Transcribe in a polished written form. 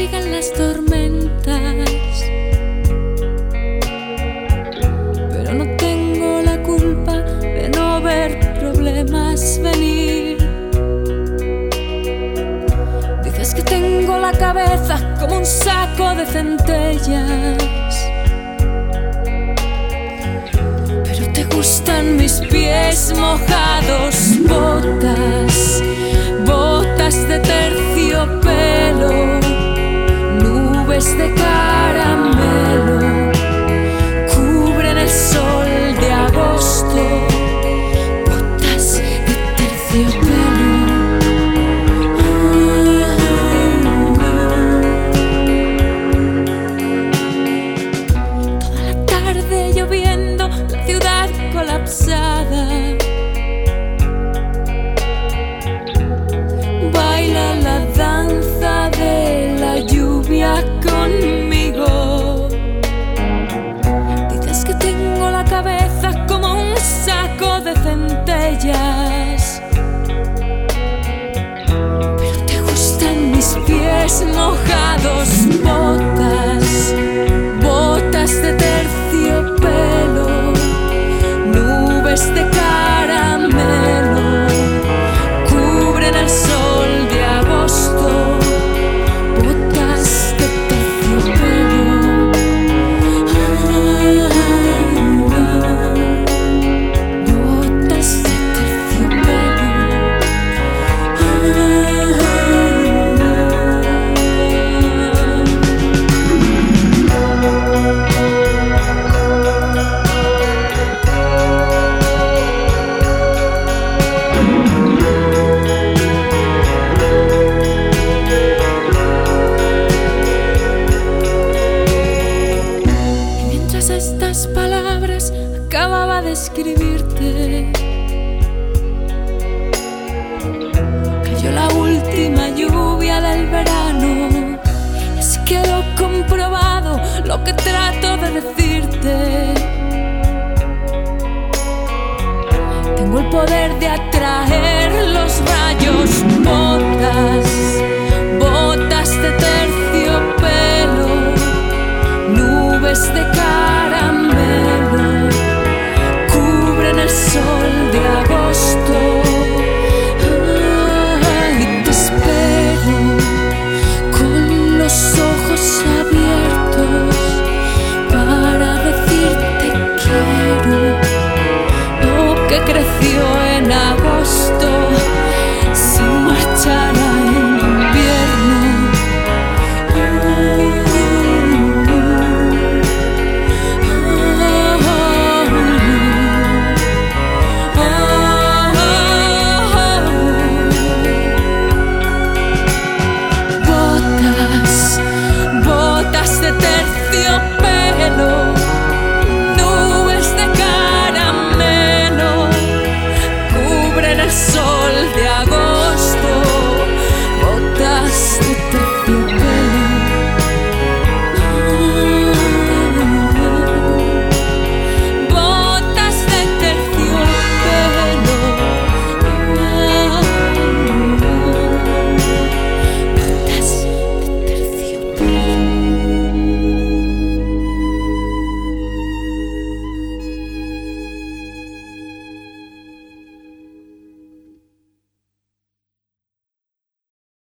sigan las tormentas, pero no tengo la culpa de no ver problemas venir. Dices que tengo la cabeza como un saco de centellas, pero te gustan mis pies mojados. Botas, botas de terciopelo, nubes de caramelo, cubren el sol de agosto. Botas de terciopelo. Toda la tarde lloviendo, la ciudad colapsada. Baila la danza de la lluvia conmigo. Dices que tengo la cabeza como un saco de centellas, pero te gustan mis pies mojados. Botas, botas de terciopelo, nubes de caramelo, cubren el sol de agosto. Botas de terciopelo. Botas de terciopelo. Estas palabras acababa de escribirte, cayó la última lluvia del verano, y así quedó comprobado lo que trato de decirte. Tengo el poder de atraer los rayos. Botas, botas de terciopelo, nubes de caramelo, cubren el sol de agosto. Y te espero con los ojos abiertos para decirte quiero lo que crecí